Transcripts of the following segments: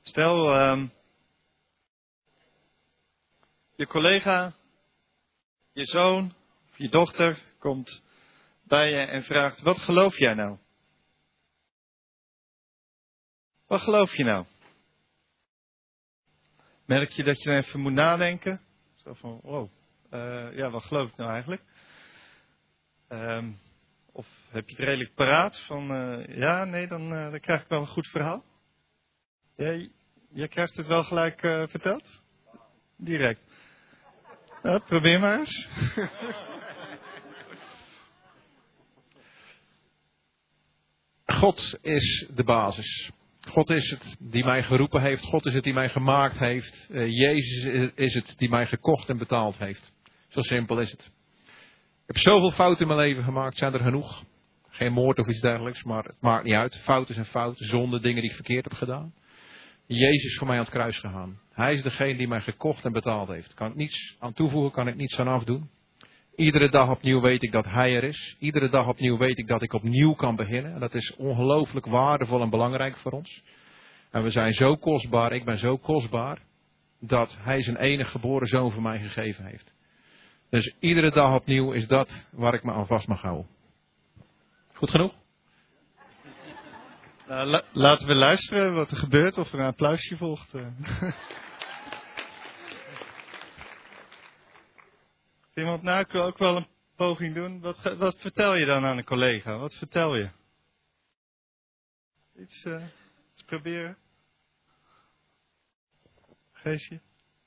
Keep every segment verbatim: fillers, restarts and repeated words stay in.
Stel, um, je collega, je zoon of je dochter komt bij je en vraagt, wat geloof jij nou? Wat geloof je nou? Merk je dat je dan even moet nadenken? Zo van, wow, uh, ja, wat geloof ik nou eigenlijk? Um, of heb je het redelijk paraat van, uh, ja, nee, dan, uh, dan krijg ik wel een goed verhaal. Jij, jij krijgt het wel gelijk uh, verteld? Direct. Nou, probeer maar eens. God is de basis. God is het die mij geroepen heeft. God is het die mij gemaakt heeft. Uh, Jezus is het die mij gekocht en betaald heeft. Zo simpel is het. Ik heb zoveel fouten in mijn leven gemaakt. Zijn er genoeg? Geen moord of iets dergelijks. Maar het maakt niet uit. Fouten zijn fouten. Zonde, dingen die ik verkeerd heb gedaan. Jezus is voor mij aan het kruis gegaan. Hij is degene die mij gekocht en betaald heeft. Kan ik niets aan toevoegen. Kan ik niets aan afdoen. Iedere dag opnieuw weet ik dat Hij er is. Iedere dag opnieuw weet ik dat ik opnieuw kan beginnen. En dat is ongelooflijk waardevol en belangrijk voor ons. En we zijn zo kostbaar, ik ben zo kostbaar, dat Hij zijn enige geboren zoon voor mij gegeven heeft. Dus iedere dag opnieuw is dat waar ik me aan vast mag houden. Goed genoeg? Nou, la- laten we luisteren wat er gebeurt, of er een applausje volgt. Iemand, nou, ik wil ook wel een poging doen. Wat, wat vertel je dan aan een collega? Wat vertel je? Iets, uh, iets proberen? Geestje?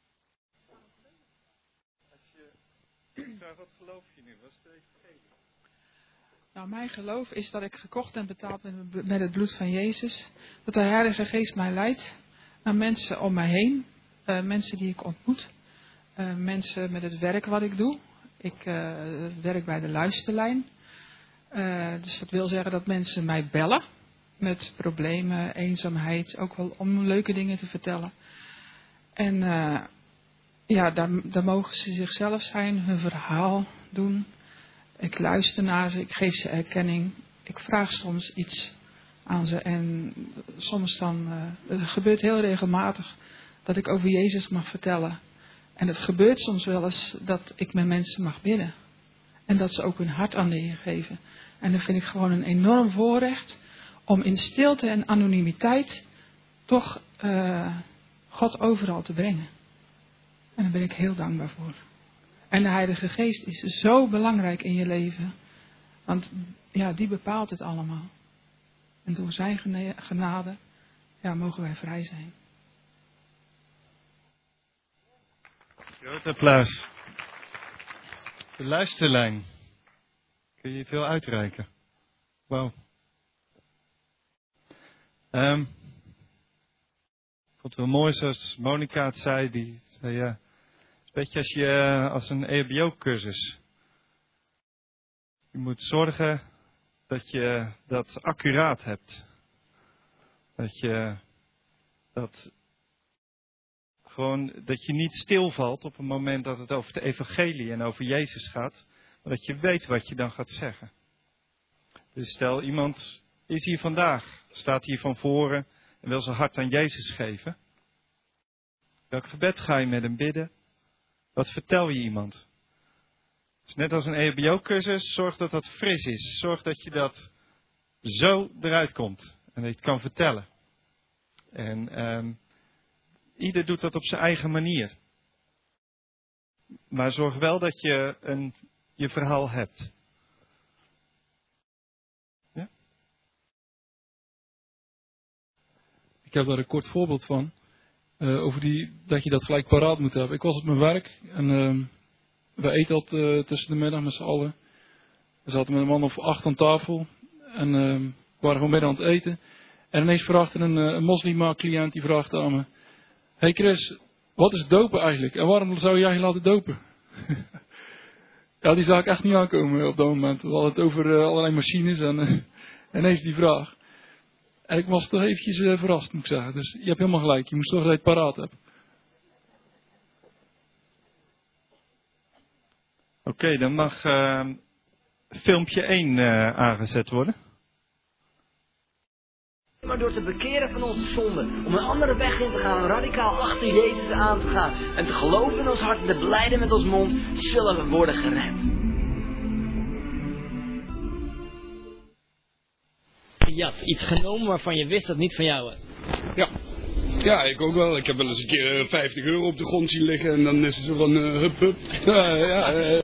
Als je vraagt, wat geloof je nu? Wat is het even vergeten? Nou, mijn geloof is dat ik gekocht en betaald ben met het bloed van Jezus. Dat de Heilige Geest mij leidt naar mensen om mij heen. Uh, mensen die ik ontmoet. Uh, mensen met het werk wat ik doe. Ik uh, werk bij de luisterlijn. Uh, dus dat wil zeggen dat mensen mij bellen. Met problemen, eenzaamheid. Ook wel om leuke dingen te vertellen. En uh, ja, daar, daar mogen ze zichzelf zijn. Hun verhaal doen. Ik luister naar ze. Ik geef ze erkenning. Ik vraag soms iets aan ze. En soms dan... Uh, het gebeurt heel regelmatig dat ik over Jezus mag vertellen. En het gebeurt soms wel eens dat ik met mensen mag bidden. En dat ze ook hun hart aan de Heer geven. En dat vind ik gewoon een enorm voorrecht. Om in stilte en anonimiteit toch uh, God overal te brengen. En daar ben ik heel dankbaar voor. En de Heilige Geest is zo belangrijk in je leven. Want ja, die bepaalt het allemaal. En door zijn genade ja, mogen wij vrij zijn. Groot applaus. De luisterlijn. Kun je veel uitreiken? Wauw. Um, ik vond het wel mooi zoals Monica het zei. Die zei ja, een beetje als, je, als een E H B O-cursus. Je moet zorgen dat je dat accuraat hebt. Dat je dat... Gewoon dat je niet stilvalt op het moment dat het over de evangelie en over Jezus gaat. Maar dat je weet wat je dan gaat zeggen. Dus stel iemand is hier vandaag, staat hier van voren en wil zijn hart aan Jezus geven. Welk gebed ga je met hem bidden? Wat vertel je iemand? Dus net als een E H B O-cursus, zorg dat dat fris is. Zorg dat je dat zo eruit komt en dat je het kan vertellen. En... Um, Ieder doet dat op zijn eigen manier. Maar zorg wel dat je een, je verhaal hebt. Ja? Ik heb daar een kort voorbeeld van. Uh, over die, dat je dat gelijk paraat moet hebben. Ik was op mijn werk. En uh, we eten al uh, tussen de middag met z'n allen. We zaten met een man of acht aan tafel. En uh, we waren gewoon midden aan het eten. En ineens vraagt er een, uh, een moslima-cliënt die vraagt aan me. Hey Chris, wat is dopen eigenlijk? En waarom zou jij je laten dopen? Ja, die zag ik echt niet aankomen op dat moment. We hadden het over uh, allerlei machines en uh, ineens die vraag. En ik was toch eventjes uh, verrast, moet ik zeggen. Dus je hebt helemaal gelijk. Je moet zorgen dat je het paraat hebt. Oké, okay, dan mag uh, filmpje één uh, aangezet worden. Maar door te bekeren van onze zonden, om een andere weg in te gaan, radicaal achter Jezus aan te gaan en te geloven in ons hart en te belijden met ons mond, zullen we worden gered. Ja, iets genomen waarvan je wist dat het niet van jou was. Ja. Ja, ik ook wel. Ik heb wel eens een keer uh, vijftig euro op de grond zien liggen en dan is het zo van uh, hup hup. Ja, ja, uh.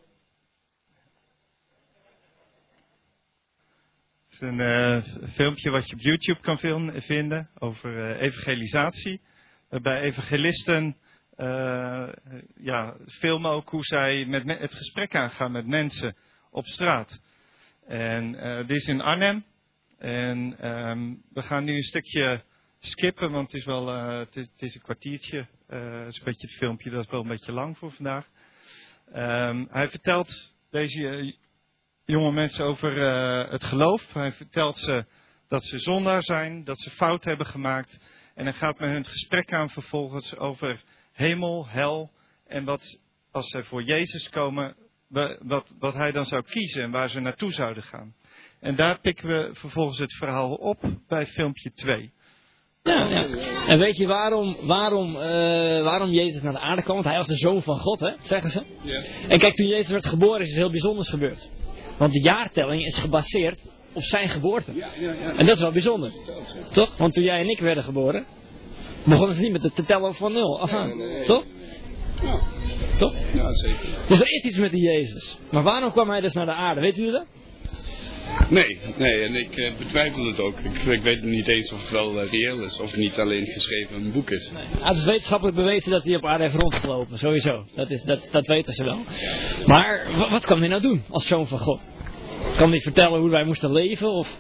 Het is een uh, filmpje wat je op YouTube kan film, vinden over uh, evangelisatie. Waarbij evangelisten uh, ja, filmen ook hoe zij met me- het gesprek aangaan met mensen op straat. En uh, dit is in Arnhem. En um, we gaan nu een stukje skippen, want het is wel uh, het is, het is een kwartiertje. Uh, het is een beetje het filmpje, dat is wel een beetje lang voor vandaag. Um, hij vertelt deze uh, jonge mensen over uh, het geloof. Hij vertelt ze dat ze zondaar zijn, dat ze fout hebben gemaakt. En hij gaat met hun het gesprek aan vervolgens over hemel, hel. En wat als zij voor Jezus komen, wat, wat hij dan zou kiezen en waar ze naartoe zouden gaan. En daar pikken we vervolgens het verhaal op bij filmpje twee. Ja, ja. En weet je waarom, waarom, uh, waarom Jezus naar de aarde kwam? Want hij was de zoon van God, hè, zeggen ze. Ja. En kijk, toen Jezus werd geboren is iets heel bijzonders gebeurd. Want de jaartelling is gebaseerd op zijn geboorte. Ja, ja, ja. En dat is wel bijzonder. Toch? Want toen jij en ik werden geboren, begonnen ze niet met te tellen van nul af aan. Nee, nee, nee. Toch? Ja. Toch? Ja, zeker. Dus er is iets met die Jezus. Maar waarom kwam hij dus naar de aarde? Weet u dat? Nee, nee, en ik uh, betwijfel het ook. Ik, ik weet niet eens of het wel uh, reëel is, of het niet alleen geschreven een boek is. Nee. Het is wetenschappelijk bewezen dat hij op aarde heeft rondgelopen, sowieso. Dat, is, dat, dat weten ze wel. Maar w- wat kan hij nou doen als zoon van God? Kan hij vertellen hoe wij moesten leven? Of...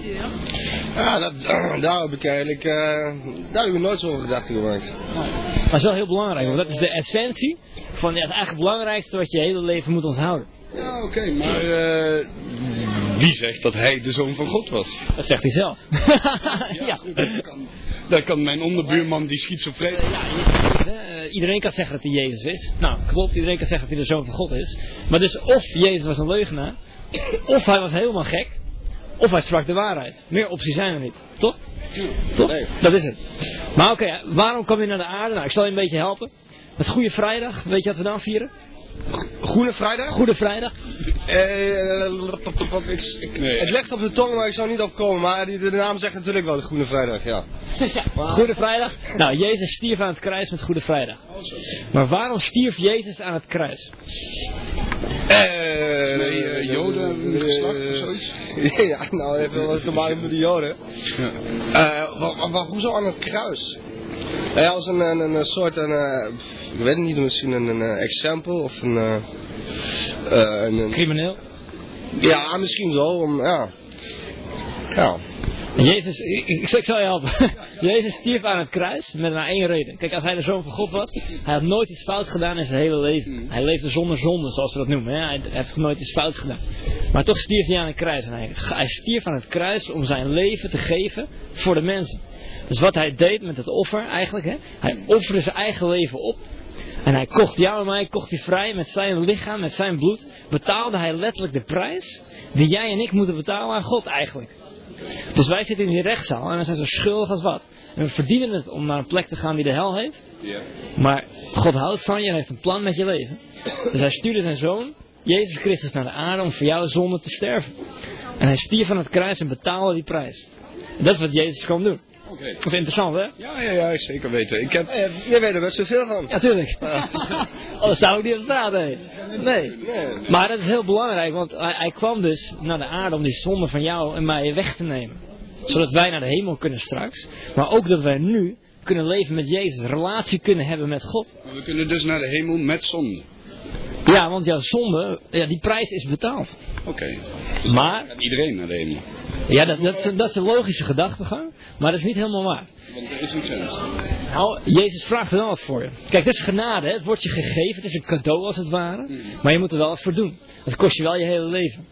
Ja, dat, daar heb ik eigenlijk uh, daar heb ik nooit zo over gedachten gemaakt. Maar dat is wel heel belangrijk, want dat is de essentie van ja, het eigenlijk belangrijkste wat je hele leven moet onthouden. Ja, oké, okay, maar uh, wie zegt dat hij de zoon van God was? Dat zegt hij zelf. ja, ja. Goed, dat, kan, dat kan mijn onderbuurman die schizofreen. Uh, ja, uh, iedereen kan zeggen dat hij Jezus is. Nou, klopt, iedereen kan zeggen dat hij de zoon van God is. Maar dus of Jezus was een leugenaar, of hij was helemaal gek, of hij sprak de waarheid. Meer opties zijn er niet, toch? Toch? Nee. Dat is het. Maar oké, okay, waarom kwam je naar de aarde? Nou, ik zal je een beetje helpen. Het is Goede Vrijdag, weet je wat we dan vieren? Goede Vrijdag? Goede Vrijdag. Uh, nee. Het ligt op de tong, maar ik zou niet opkomen. Maar die, de naam zegt natuurlijk wel de Goede Vrijdag, ja. ja. Goede Vrijdag. Nou, Jezus stierf aan het kruis met Goede Vrijdag. Maar waarom stierf Jezus aan het kruis? Eh, uh, nee, uh, Joden geslacht of zoiets? ja, nou, dat heeft wel te maken met de Joden. Ja. Uh, wa, wa, hoezo aan het kruis? Hij was een, een, een soort, een, uh, ik weet het niet, misschien een, een exempel of een, uh, uh, een, een... Crimineel? Ja, misschien zo, om, ja. Ja. Jezus, ik, ik, ik zal je helpen. Jezus stierf aan het kruis met maar één reden. Kijk, als hij de zoon van God was, hij had nooit iets fout gedaan in zijn hele leven. Hij leefde zonder zonde, zoals we dat noemen. Hè? Hij heeft nooit iets fout gedaan. Maar toch stierf hij aan het kruis. En hij, hij stierf aan het kruis om zijn leven te geven voor de mensen. Dus wat hij deed met het offer eigenlijk, hè? Hij offerde zijn eigen leven op. En hij kocht jou en mij, kocht hij vrij met zijn lichaam, met zijn bloed. Betaalde hij letterlijk de prijs die jij en ik moeten betalen aan God eigenlijk. Dus wij zitten in die rechtszaal en we zijn zo schuldig als wat. En we verdienen het om naar een plek te gaan die de hel heeft. Yeah. Maar God houdt van je en heeft een plan met je leven. Dus hij stuurde zijn zoon, Jezus Christus, naar de aarde om voor jouw zonde te sterven. En hij stierf van het kruis en betaalde die prijs. En dat is wat Jezus kwam doen. Okay. Dat is interessant, hè? Ja, ja, ja, zeker weten. Ik heb... Ja, jij weet er best zoveel van. Ja, tuurlijk. Anders zou ik niet op straat heen. Nee. nee. Maar dat is heel belangrijk, want hij, hij kwam dus naar de aarde om die zonde van jou en mij weg te nemen. Zodat wij naar de hemel kunnen straks. Maar ook dat wij nu kunnen leven met Jezus. Relatie kunnen hebben met God. Maar we kunnen dus naar de hemel met zonde. Ja, want jouw zonde, ja, die prijs is betaald. Oké. Okay. Dus maar gaat iedereen naar de hemel. Ja, dat, dat, is, dat is een logische gedachtegang, maar dat is niet helemaal waar. Want er is een grens. Nou, Jezus vraagt er wel wat voor je. Kijk, het is genade, hè? Het wordt je gegeven, het is een cadeau als het ware. Mm. Maar je moet er wel wat voor doen. Het kost je wel je hele leven.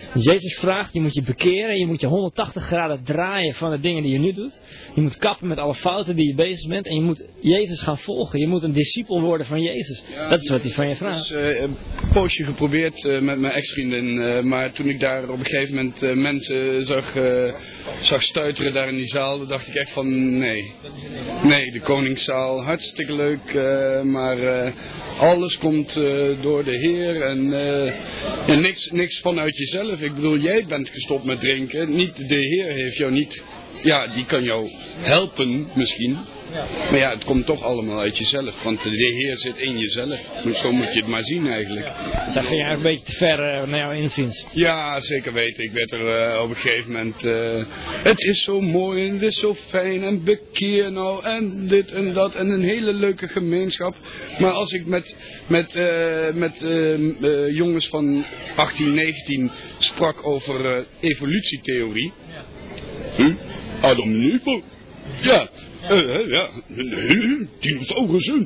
Dus Jezus vraagt, je moet je bekeren, je moet je honderdtachtig graden draaien van de dingen die je nu doet. Je moet kappen met alle fouten die je bezig bent en je moet Jezus gaan volgen. Je moet een discipel worden van Jezus. Ja, dat is wat hij van je vraagt. Ik heb dus, uh, een poosje geprobeerd uh, met mijn ex-vriendin, uh, maar toen ik daar op een gegeven moment uh, mensen zag, uh, zag stuiteren daar in die zaal, dacht ik echt van nee. Nee, de Koningszaal, hartstikke leuk, uh, maar uh, alles komt uh, door de Heer en, uh, en niks, niks vanuit jezelf. Ik bedoel, jij bent gestopt met drinken, niet de Heer heeft jou niet, ja, die kan jou helpen misschien. Maar ja, het komt toch allemaal uit jezelf, want de Heer zit in jezelf. Zo moet je het maar zien eigenlijk. Dat vind je eigenlijk een beetje te ver uh, naar jouw inziens. Ja, zeker weten. Ik werd er uh, op een gegeven moment... Uh, het is zo mooi en het is zo fijn en bekeer nou en dit en dat en een hele leuke gemeenschap. Maar als ik met, met, uh, met uh, uh, jongens van achttien, negentien sprak over uh, evolutietheorie... Hm? Adam en Eva. Ja, uh, ja, dinosaurussen.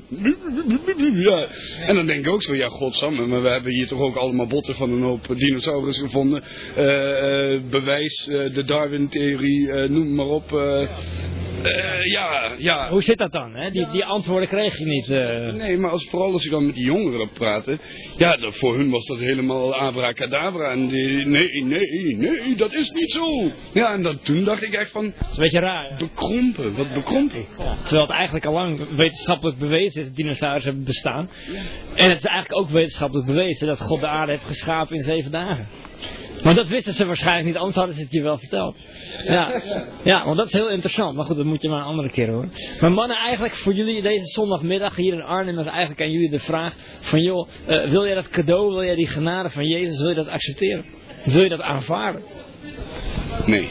Ja. En dan denk ik ook zo, ja, godsamme, maar we hebben hier toch ook allemaal botten van een hoop dinosaurussen gevonden. Uh, uh, bewijs, uh, de Darwin-theorie, uh, noem maar op. Uh, Uh, ja, ja. Hoe zit dat dan? Hè? Die, die antwoorden kreeg je niet. Uh... Nee, maar als, vooral als ik dan met die jongeren op praatte. Ja, dat, voor hun was dat helemaal abracadabra. En die, nee, nee, nee, dat is niet zo. Ja, en dat, toen dacht ik echt van... Dat is een beetje raar. Ja. Bekrompen, wat bekrompen. Ja, terwijl het eigenlijk al lang wetenschappelijk bewezen is dat dinosaurus hebben bestaan. Ja. En het is eigenlijk ook wetenschappelijk bewezen dat God de aarde heeft geschapen in zeven dagen. Maar dat wisten ze waarschijnlijk niet, anders hadden ze het je wel verteld. Ja, ja, want dat is heel interessant. Maar goed, dat moet je maar een andere keer horen. Maar mannen, eigenlijk voor jullie deze zondagmiddag hier in Arnhem is eigenlijk aan jullie de vraag van joh, uh, wil jij dat cadeau, wil jij die genade van Jezus, wil je dat accepteren? Wil je dat aanvaarden? Nee.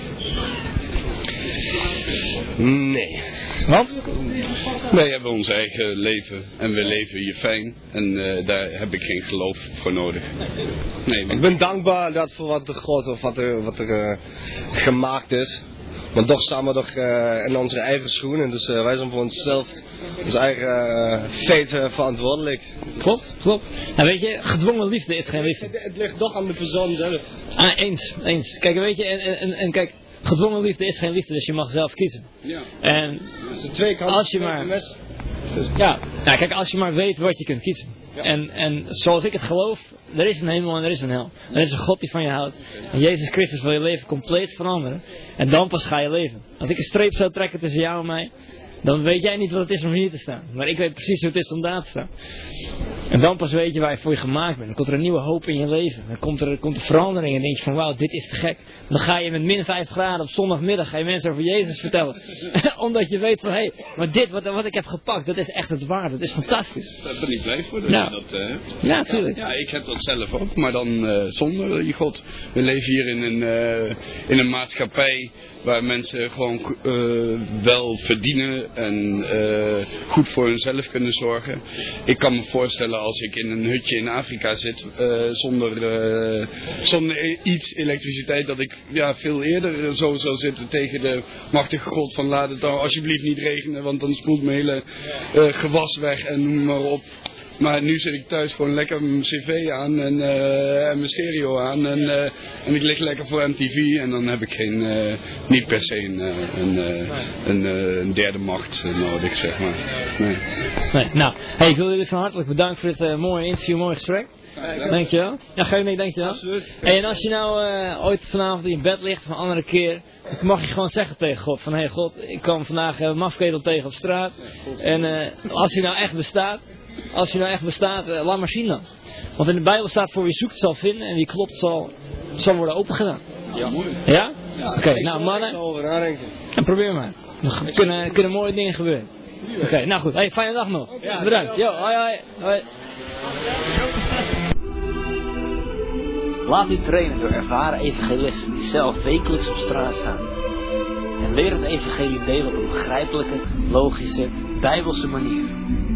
Nee. Want? Wij hebben ons eigen leven en we leven hier fijn en uh, daar heb ik geen geloof voor nodig. Nee, ik ben dankbaar dat voor wat er God of wat er, wat er uh, gemaakt is. Maar toch staan we toch uh, in onze eigen schoenen, dus uh, wij zijn voor onszelf, ons eigen uh, feit uh, verantwoordelijk. Klopt, klopt. Nou weet je, gedwongen liefde is geen liefde. Het, het ligt toch aan de persoon zelf. Ah, eens, eens. Kijk, weet je, en, en, en kijk, gedwongen liefde is geen liefde, dus je mag zelf kiezen. Ja. En twee kanten, als je maar, ja, nou, kijk, als je maar weet wat je kunt kiezen. Ja. En, en zoals ik het geloof, er is een hemel en er is een hel. Er is een God die van je houdt. En Jezus Christus wil je leven compleet veranderen. En dan pas ga je leven. Als ik een streep zou trekken tussen jou en mij, dan weet jij niet wat het is om hier te staan. Maar ik weet precies hoe het is om daar te staan. En dan pas weet je waar je voor je gemaakt bent. Dan komt er een nieuwe hoop in je leven. Dan komt er, komt er verandering en denk je van wauw, dit is te gek. Dan ga je met min vijf graden op zondagmiddag ga je mensen over Jezus vertellen. Omdat je weet van hé, hey, maar dit wat, wat ik heb gepakt, dat is echt het waar. Dat is fantastisch. Dat ben ik blij voor. Dat ja. Je dat, uh, ja, natuurlijk. Ja, ik heb dat zelf ook, maar dan uh, zonder uh, je God. We leven hier in een, uh, in een maatschappij waar mensen gewoon uh, wel verdienen en uh, goed voor hunzelf kunnen zorgen. Ik kan me voorstellen als ik in een hutje in Afrika zit uh, zonder, uh, zonder iets elektriciteit, dat ik ja, veel eerder zo zou zitten tegen de machtige God van laat het dan alsjeblieft niet regenen, want dan spoelt mijn hele uh, gewas weg en noem maar op. Maar nu zit ik thuis gewoon lekker mijn cv aan en, uh, en mijn stereo aan en, uh, en ik lig lekker voor M T V en dan heb ik geen, uh, niet per se een, uh, een, uh, een, uh, een derde macht nodig, zeg maar. Nee. Nee, nou, hey, ik wil jullie van hartelijk bedanken voor dit uh, mooie interview, mooi gesprek. Ja, dankjewel. Ja, ga je mee, dankjewel. Absoluut. Hey, en als je nou uh, ooit vanavond in bed ligt of een andere keer, dan mag je gewoon zeggen tegen God van hé hey God, ik kwam vandaag een uh, mafketel tegen op straat. En uh, als hij nou echt bestaat, als hij nou echt bestaat, uh, laat maar zien dan. Want in de Bijbel staat voor wie zoekt zal vinden en wie klopt zal, zal worden opengedaan. Ja, mooi. Ja? Ja, Oké, okay, nou mannen. En probeer maar. Er kunnen, kunnen mooie dingen gebeuren. Oké, okay, nou goed. Hey, fijne dag nog. Ja, bedankt. Yo, hoi hoi. hoi. Laat u trainen door ervaren evangelisten die zelf wekelijks op straat staan. En leer het evangelie delen op een begrijpelijke, logische, bijbelse manier.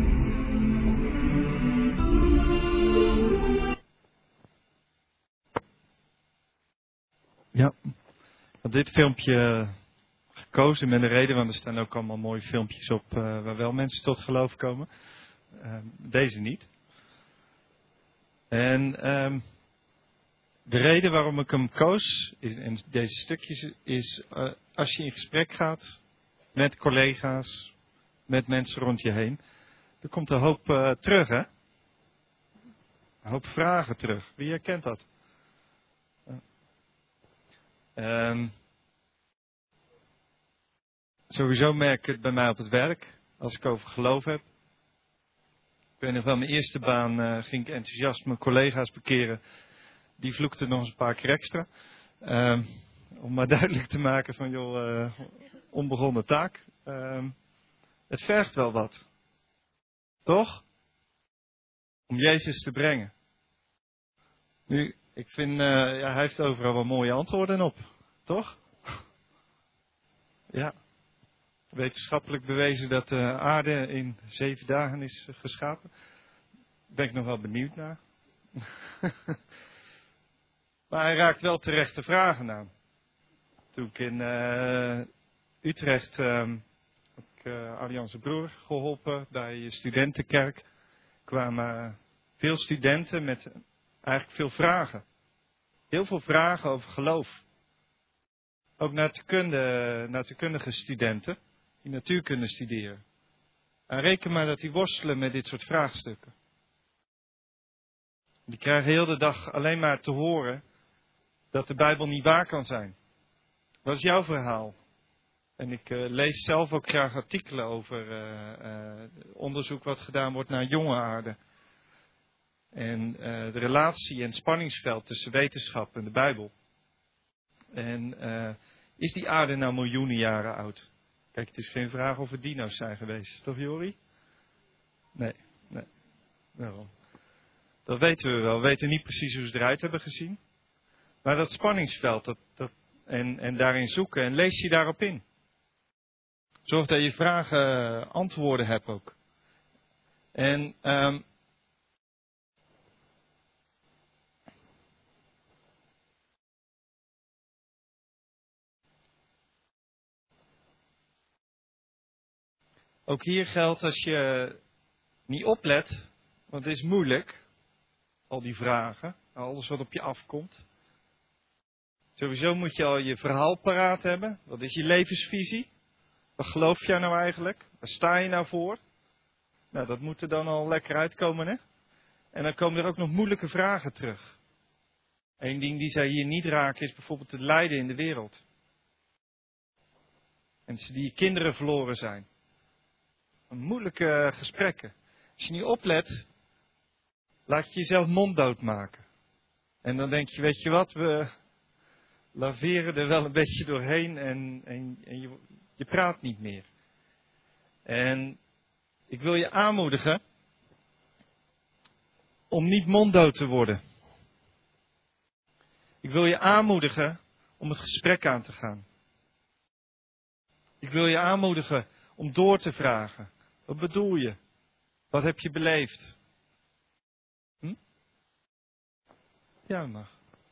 Ja, ik had dit filmpje gekozen met een reden, want er staan ook allemaal mooie filmpjes op uh, waar wel mensen tot geloof komen. Uh, deze niet. En um, De reden waarom ik hem koos is, in deze stukjes is uh, als je in gesprek gaat met collega's, met mensen rond je heen, er komt een hoop uh, terug, hè? Een hoop vragen terug. Wie herkent dat? Uh, um, sowieso merk ik het bij mij op het werk, als ik over geloof heb. Ik weet nog wel, mijn eerste baan uh, ging ik enthousiast mijn collega's bekeren. Die vloekten nog eens een paar keer extra. Uh, om maar duidelijk te maken van, joh, uh, onbegonnen taak. Uh, het vergt wel wat. Toch? Om Jezus te brengen. Nu, ik vind, uh, ja, hij heeft overal wel mooie antwoorden op. Toch? Ja. Wetenschappelijk bewezen dat de aarde in zeven dagen is geschapen. Daar ben ik nog wel benieuwd naar. Maar hij raakt wel terechte vragen aan. Toen ik in uh, Utrecht uh, heb ik uh, Allianz Broer geholpen bij de studentenkerk. Kwamen veel studenten met eigenlijk veel vragen. Heel veel vragen over geloof. Ook natuurkunde, natuurkundige studenten die natuurkunde studeren. En reken maar dat die worstelen met dit soort vraagstukken. Die krijgen heel de dag alleen maar te horen dat de Bijbel niet waar kan zijn. Wat is jouw verhaal? En ik uh, lees zelf ook graag artikelen over uh, uh, onderzoek wat gedaan wordt naar jonge aarde. En uh, de relatie en het spanningsveld tussen wetenschap en de Bijbel. En uh, is die aarde nou miljoenen jaren oud? Kijk, het is geen vraag of er dino's zijn geweest, toch Jori? Nee, nee. Waarom? Dat weten we wel. We weten niet precies hoe ze eruit hebben gezien. Maar dat spanningsveld, dat, dat, en, en daarin zoeken, en lees je daarop in. Zorg dat je vragen antwoorden hebt ook. En um, ook hier geldt als je niet oplet, want het is moeilijk, al die vragen, alles wat op je afkomt. Sowieso moet je al je verhaal paraat hebben. Wat is je levensvisie? Wat geloof jij nou eigenlijk? Waar sta je nou voor? Nou, dat moet er dan al lekker uitkomen, hè? En dan komen er ook nog moeilijke vragen terug. Eén ding die zij hier niet raken is bijvoorbeeld het lijden in de wereld. Mensen die kinderen verloren zijn. Moeilijke gesprekken. Als je niet oplet, laat je jezelf monddood maken. En dan denk je, weet je wat, we laveren er wel een beetje doorheen en, en, en je, je praat niet meer. En ik wil je aanmoedigen om niet monddood te worden. Ik wil je aanmoedigen om het gesprek aan te gaan. Ik wil je aanmoedigen om door te vragen. Wat bedoel je? Wat heb je beleefd? Hm? Ja, mag.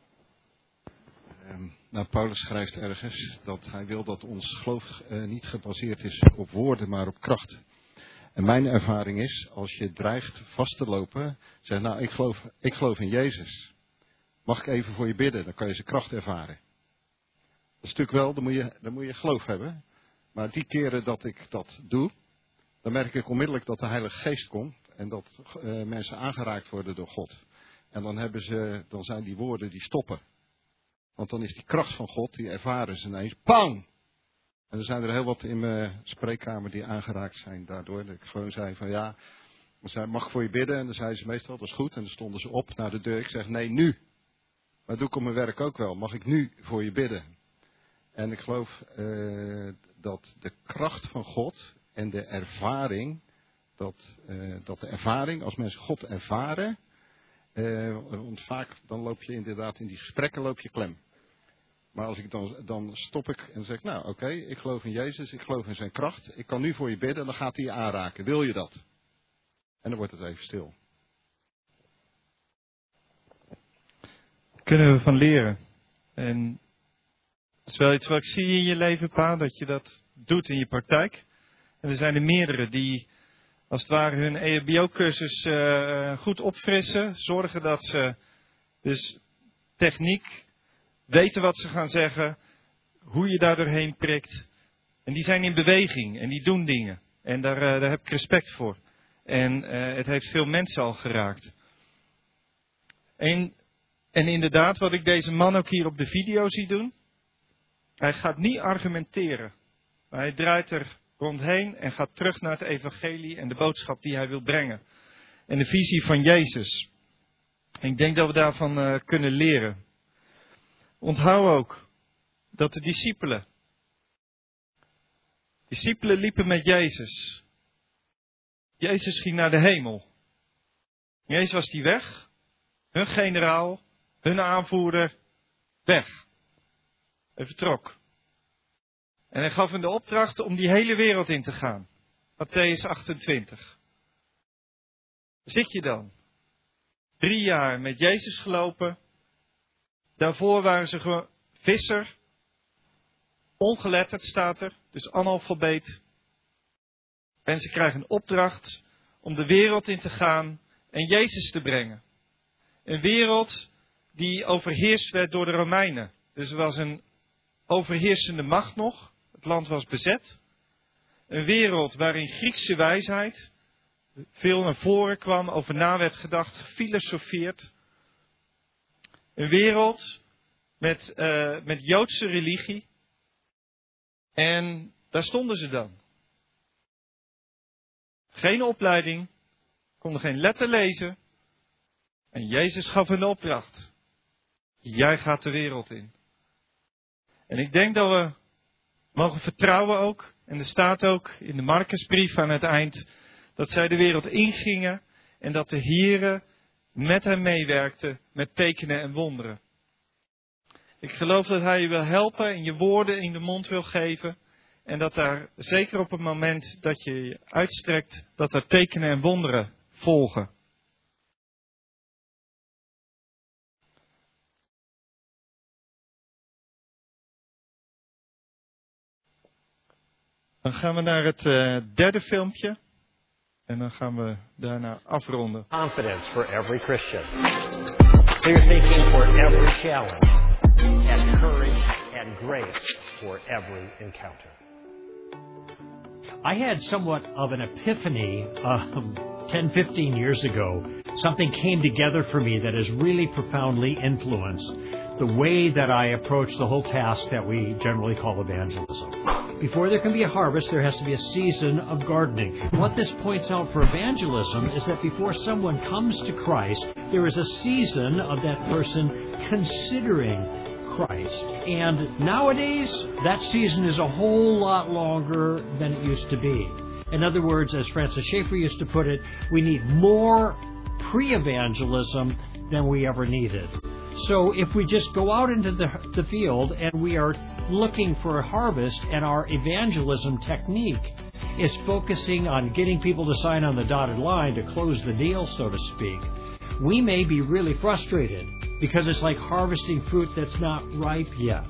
Um, nou, Paulus schrijft ergens dat hij wil dat ons geloof uh, niet gebaseerd is op woorden, maar op kracht. En mijn ervaring is, als je dreigt vast te lopen, zeg nou, ik geloof, ik geloof in Jezus. Mag ik even voor je bidden? Dan kan je zijn kracht ervaren. Dat is natuurlijk wel, dan moet je, dan moet je geloof hebben. Maar die keren dat ik dat doe, dan merk ik onmiddellijk dat de Heilige Geest komt en dat uh, mensen aangeraakt worden door God. En dan, hebben ze, dan zijn die woorden die stoppen. Want dan is die kracht van God, die ervaren ze ineens, pang! En er zijn er heel wat in mijn spreekkamer die aangeraakt zijn daardoor. Dat ik gewoon zei van ja, dan zei, mag ik voor je bidden? En dan zeiden ze meestal, dat is goed. En dan stonden ze op naar de deur. Ik zeg, nee, nu. Maar dat doe ik op mijn werk ook wel. Mag ik nu voor je bidden? En ik geloof uh, dat de kracht van God en de ervaring, dat, uh, dat de ervaring, als mensen God ervaren, uh, want vaak dan loop je inderdaad in die gesprekken loop je klem. Maar als ik dan, dan stop ik en dan zeg ik, nou oké, okay, ik geloof in Jezus, ik geloof in zijn kracht. Ik kan nu voor je bidden en dan gaat hij je aanraken. Wil je dat? En dan wordt het even stil. Kunnen we van leren. En dat is wel iets wat ik zie in je leven, Pa, dat je dat doet in je praktijk. En er zijn er meerdere die als het ware hun E H B O-cursus uh, goed opfrissen. Zorgen dat ze dus techniek, weten wat ze gaan zeggen, hoe je daar doorheen prikt. En die zijn in beweging en die doen dingen. En daar, uh, daar heb ik respect voor. En uh, het heeft veel mensen al geraakt. En, en inderdaad, wat ik deze man ook hier op de video zie doen. Hij gaat niet argumenteren. Maar hij draait er rondheen en gaat terug naar het evangelie en de boodschap die hij wil brengen. En de visie van Jezus. En ik denk dat we daarvan uh, kunnen leren. Onthoud ook dat de discipelen. Discipelen liepen met Jezus. Jezus ging naar de hemel. Jezus was die weg. Hun generaal, hun aanvoerder, weg. Hij vertrok. En hij gaf hen de opdracht om die hele wereld in te gaan. Mattheüs achtentwintig. Zit je dan? Drie jaar met Jezus gelopen. Daarvoor waren ze gewoon visser. Ongeletterd staat er, dus analfabeet. En ze krijgen een opdracht om de wereld in te gaan en Jezus te brengen. Een wereld die overheerst werd door de Romeinen. Dus er was een overheersende macht nog. Het land was bezet. Een wereld waarin Griekse wijsheid veel naar voren kwam, over na werd gedacht, gefilosofeerd. Een wereld met, uh, met Joodse religie. En daar stonden ze dan. Geen opleiding, konden geen letter lezen. En Jezus gaf hen de opdracht. Jij gaat de wereld in. En ik denk dat we mogen vertrouwen ook. En er staat ook in de Markusbrief aan het eind dat zij de wereld ingingen. En dat de Here met hen meewerkte met tekenen en wonderen. Ik geloof dat hij je wil helpen en je woorden in de mond wil geven. En dat daar, zeker op het moment dat je je uitstrekt, dat er tekenen en wonderen volgen. Dan gaan we naar het uh, derde filmpje. En dan gaan we daarna afronden. Confidence for every Christian. Clear thinking for every challenge. And courage and grace for every encounter. I had somewhat of an epiphany uh, ten, fifteen years ago. Something came together for me that has really profoundly influenced the way that I approach the whole task that we generally call evangelism. Before there can be a harvest, there has to be a season of gardening. What this points out for evangelism is that before someone comes to Christ, there is a season of that person considering Christ. And nowadays, that season is a whole lot longer than it used to be. In other words, as Francis Schaeffer used to put it, we need more pre-evangelism than we ever needed. So if we just go out into the, the field and we are looking for a harvest and our evangelism technique is focusing on getting people to sign on the dotted line to close the deal, so to speak, we may be really frustrated because it's like harvesting fruit that's not ripe yet.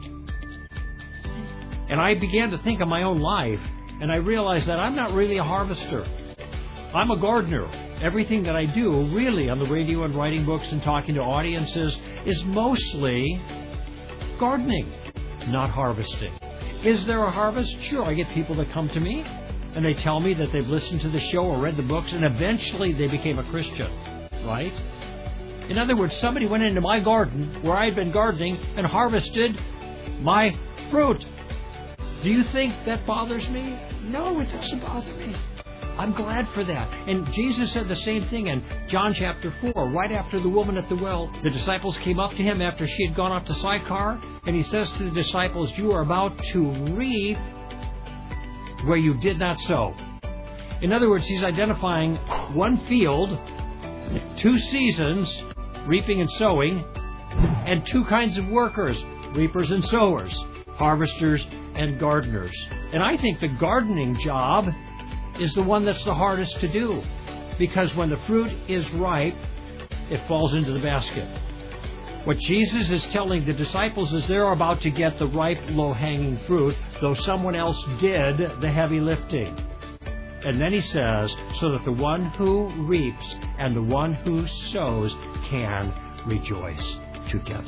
And I began to think of my own life, and I realized that I'm not really a harvester. I'm a gardener. Everything that I do, really, on the radio and writing books and talking to audiences, is mostly gardening, not harvesting. Is there a harvest? Sure, I get people that come to me, and they tell me that they've listened to the show or read the books, and eventually they became a Christian, right? In other words, somebody went into my garden, where I had been gardening, and harvested my fruit. Do you think that bothers me? No, it doesn't bother me. I'm glad for that. And Jesus said the same thing in John chapter four, right after the woman at the well. The disciples came up to him after she had gone up to Sychar, and he says to the disciples, you are about to reap where you did not sow. In other words, he's identifying one field, two seasons, reaping and sowing, and two kinds of workers, reapers and sowers, harvesters and gardeners. And I think the gardening job is the one that's the hardest to do, because when the fruit is ripe, it falls into the basket. What Jesus is telling the disciples is they're about to get the ripe, low-hanging fruit, though someone else did the heavy lifting. And then he says, so that the one who reaps and the one who sows can rejoice together.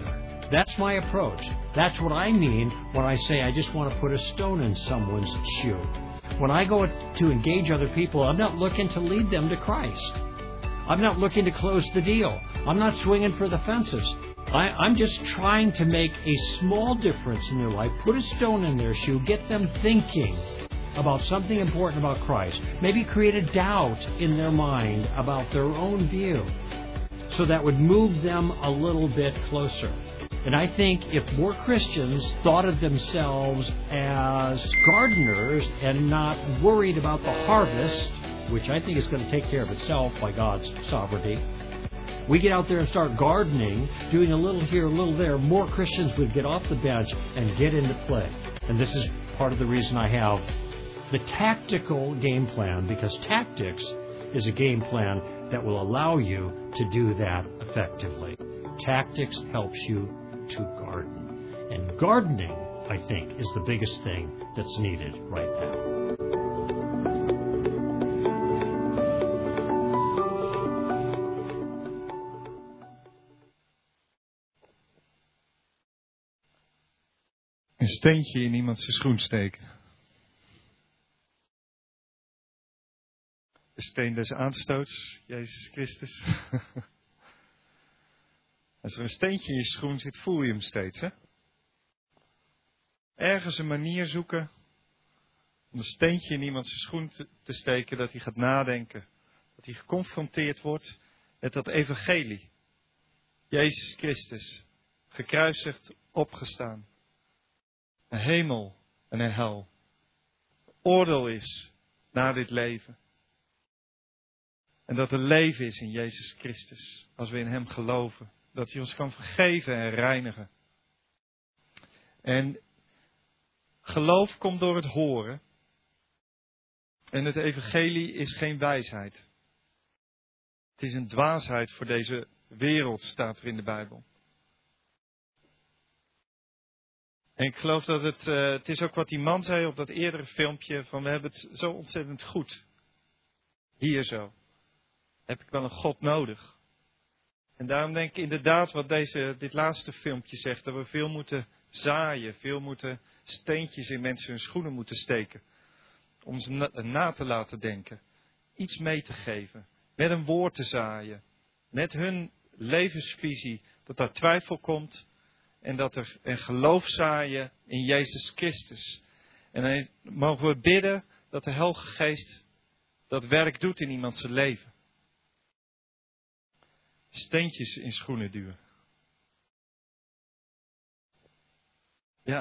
That's my approach. That's what I mean when I say I just want to put a stone in someone's shoe. When I go to engage other people, I'm not looking to lead them to Christ. I'm not looking to close the deal. I'm not swinging for the fences. I, I'm just trying to make a small difference in their life, put a stone in their shoe, get them thinking about something important about Christ. Maybe create a doubt in their mind about their own view, so that would move them a little bit closer. And I think if more Christians thought of themselves as gardeners and not worried about the harvest, which I think is going to take care of itself by God's sovereignty, we get out there and start gardening, doing a little here, a little there, more Christians would get off the bench and get into play. And this is part of the reason I have the tactical game plan, because tactics is a game plan that will allow you to do that effectively. Tactics helps you to garden. And gardening, I think, is the biggest thing that's needed right now. Een steentje in iemand zijn schoen steken. De steen des aanstoots, Jezus Christus. Als er een steentje in je schoen zit, voel je hem steeds, hè? Ergens een manier zoeken om een steentje in iemand zijn schoen te, te steken, dat hij gaat nadenken. Dat hij geconfronteerd wordt met dat evangelie. Jezus Christus, gekruisigd, opgestaan. Een hemel en een hel. Oordeel is na dit leven. En dat er leven is in Jezus Christus, als we in Hem geloven. Dat Hij ons kan vergeven en reinigen. En geloof komt door het horen. En het evangelie is geen wijsheid. Het is een dwaasheid voor deze wereld, staat er in de Bijbel. En ik geloof dat het, uh, het is ook wat die man zei op dat eerdere filmpje, van we hebben het zo ontzettend goed. Hier zo. Heb ik wel een God nodig? En daarom denk ik inderdaad wat deze, dit laatste filmpje zegt, dat we veel moeten zaaien, veel moeten steentjes in mensen hun schoenen moeten steken. Om ze na, na te laten denken. Iets mee te geven. Met een woord te zaaien. Met hun levensvisie, dat daar twijfel komt. En dat er een geloof zaaien in Jezus Christus. En dan mogen we bidden dat de Heilige Geest dat werk doet in iemands leven. Steentjes in schoenen duwen. Ja.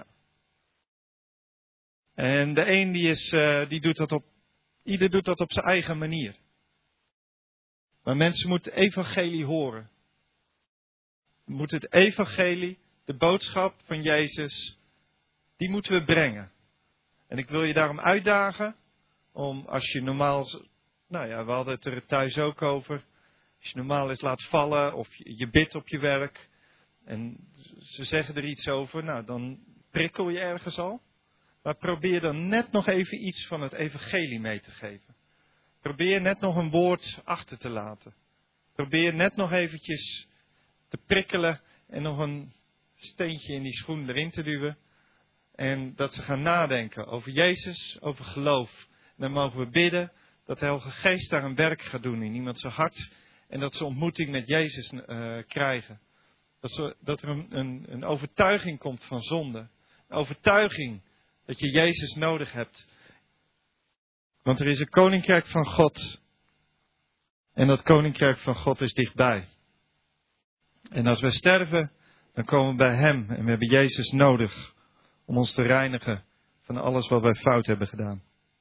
En de een die is, uh, die doet dat op, ieder doet dat op zijn eigen manier. Maar mensen moeten het evangelie horen. We moeten het evangelie, de boodschap van Jezus, die moeten we brengen. En ik wil je daarom uitdagen, om als je normaal, nou ja, we hadden het er thuis ook over. Als je normaal eens laat vallen of je, je bidt op je werk en ze zeggen er iets over, nou dan prikkel je ergens al. Maar probeer dan net nog even iets van het evangelie mee te geven. Probeer net nog een woord achter te laten. Probeer net nog eventjes te prikkelen en nog een steentje in die schoen erin te duwen. En dat ze gaan nadenken over Jezus, over geloof. En dan mogen we bidden dat de Heilige Geest daar een werk gaat doen in iemand zijn hart. En dat ze ontmoeting met Jezus uh, krijgen. Dat, ze, dat er een, een, een overtuiging komt van zonde. Een overtuiging dat je Jezus nodig hebt. Want er is een koninkrijk van God. En dat koninkrijk van God is dichtbij. En als wij sterven, dan komen we bij Hem. En we hebben Jezus nodig om ons te reinigen van alles wat wij fout hebben gedaan.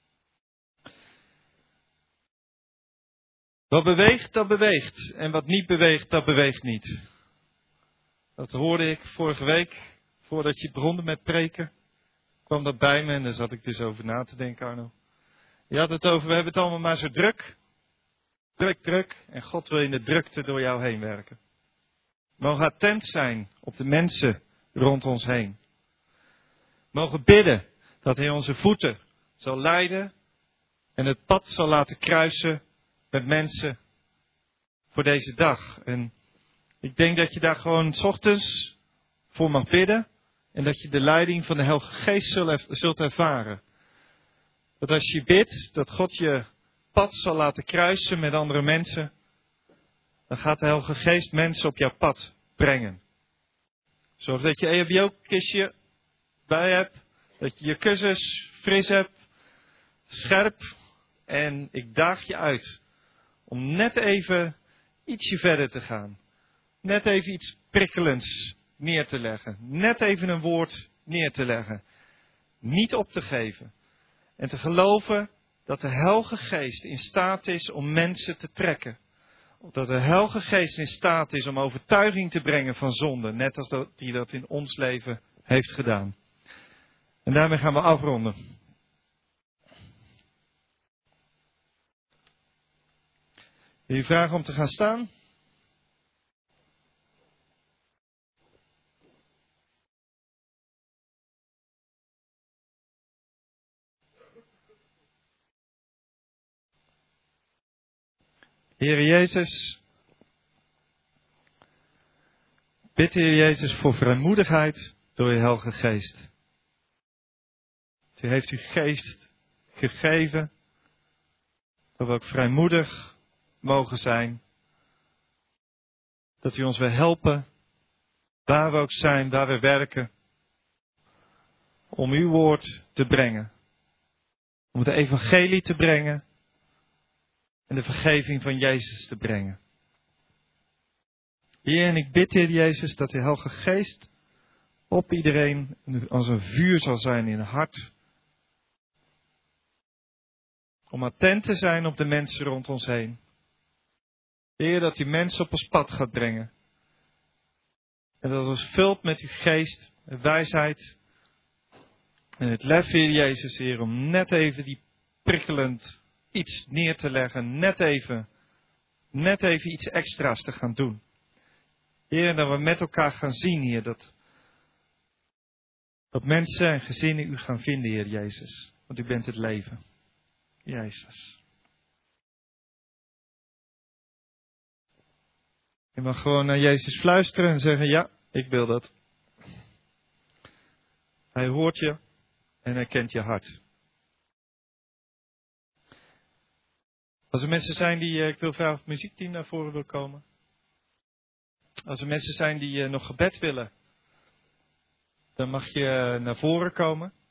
Wat beweegt, dat beweegt. En wat niet beweegt, dat beweegt niet. Dat hoorde ik vorige week, voordat je begon met preken. Kwam dat bij me en daar zat ik dus over na te denken, Arno. Je had het over, we hebben het allemaal maar zo druk. Druk, druk. En God wil in de drukte door jou heen werken. Mogen attent zijn op de mensen rond ons heen. Mogen bidden dat Hij onze voeten zal leiden en het pad zal laten kruisen met mensen voor deze dag. En ik denk dat je daar gewoon 's ochtends voor mag bidden. En dat je de leiding van de Heilige Geest zult ervaren. Dat als je bidt, dat God je pad zal laten kruisen met andere mensen. Dan gaat de Heilige Geest mensen op jouw pad brengen. Zorg dat je E H B O-kistje bij hebt. Dat je je kussens fris hebt. Scherp. En ik daag je uit. Om net even ietsje verder te gaan. Net even iets prikkelends neer te leggen. Net even een woord neer te leggen. Niet op te geven. En te geloven dat de Heilige Geest in staat is om mensen te trekken. Dat de Heilige Geest in staat is om overtuiging te brengen van zonde. Net als dat hij dat in ons leven heeft gedaan. En daarmee gaan we afronden. Wil je vragen om te gaan staan? Heer Jezus, bid Heer Jezus voor vrijmoedigheid door je Heilige Geest. U heeft uw geest gegeven, dat we ook vrijmoedig mogen zijn. Dat u ons wil helpen, waar we ook zijn, waar we werken, om uw woord te brengen. Om het evangelie te brengen. En de vergeving van Jezus te brengen. Heer, en ik bid, Heer Jezus, dat de Heilige Geest op iedereen als een vuur zal zijn in het hart. Om attent te zijn op de mensen rond ons heen. Heer, dat u mensen op ons pad gaat brengen. En dat ons vult met uw geest, met wijsheid. En het lef, Heer Jezus, Heer, om net even die prikkelend iets neer te leggen, net even, net even iets extra's te gaan doen. Heer, dat we met elkaar gaan zien, Heer, dat, dat mensen en gezinnen u gaan vinden, Heer Jezus. Want u bent het leven. Jezus. Je mag gewoon naar Jezus fluisteren en zeggen, ja, ik wil dat. Hij hoort je en hij kent je hart. Als er mensen zijn die, ik wil vragen of het muziekteam naar voren wil komen. Als er mensen zijn die nog gebed willen, dan mag je naar voren komen.